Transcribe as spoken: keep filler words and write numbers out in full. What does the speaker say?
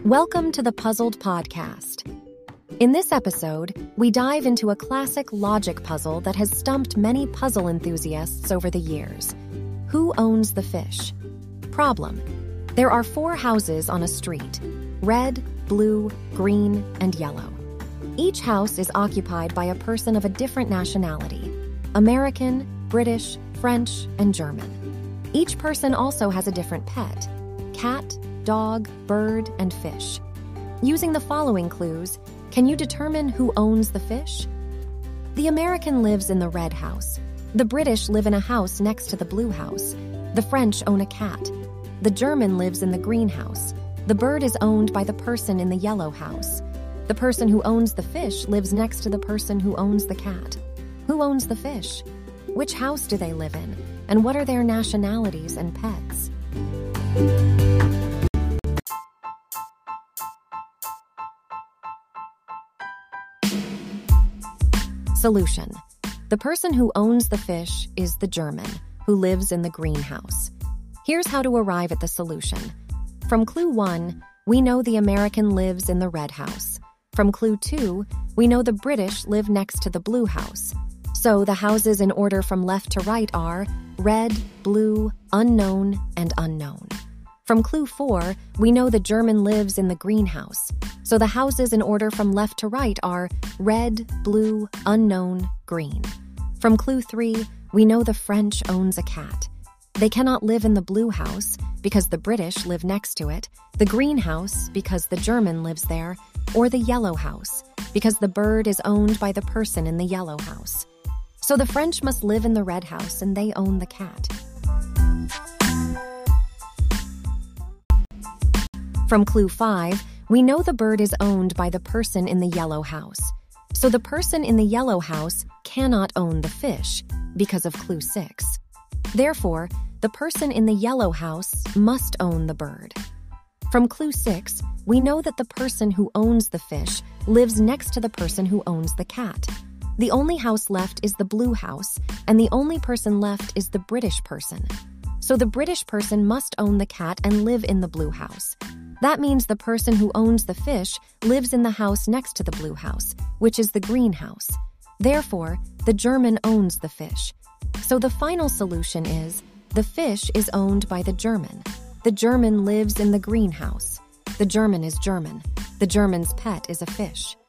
Welcome to the Puzzled Podcast. In this episode, we dive into a classic logic puzzle that has stumped many puzzle enthusiasts over the years. Who owns the fish? Problem: there are four houses on a street: red, blue, green, and yellow. Each house is occupied by a person of a different nationality: American, British, French, and German. Each person also has a different pet: cat, dog, bird, and fish. Using the following clues, can you determine who owns the fish? The American lives in the red house. The British live in a house next to the blue house. The French own a cat. The German lives in the green house. The bird is owned by the person in the yellow house. The person who owns the fish lives next to the person who owns the cat. Who owns the fish? Which house do they live in? And what are their nationalities and pets? Solution: the person who owns the fish is the German, who lives in the greenhouse. Here's how to arrive at the solution. From clue one, we know the American lives in the red house. From clue two, we know the British live next to the blue house. So the houses in order from left to right are red, blue, unknown, and unknown. From clue four, we know the German lives in the greenhouse. So the houses in order from left to right are red, blue, unknown, green. From clue three, we know the French owns a cat. They cannot live in the blue house because the British live next to it, the green house because the German lives there, or the yellow house because the bird is owned by the person in the yellow house. So the French must live in the red house and they own the cat. From clue five, we know the bird is owned by the person in the yellow house. So the person in the yellow house cannot own the fish because of clue six. Therefore, the person in the yellow house must own the bird. From clue six, we know that the person who owns the fish lives next to the person who owns the cat. The only house left is the blue house, and the only person left is the British person. So the British person must own the cat and live in the blue house. That means the person who owns the fish lives in the house next to the blue house, which is the green house. Therefore, the German owns the fish. So the final solution is the fish is owned by the German. The German lives in the green house. The German is German. The German's pet is a fish.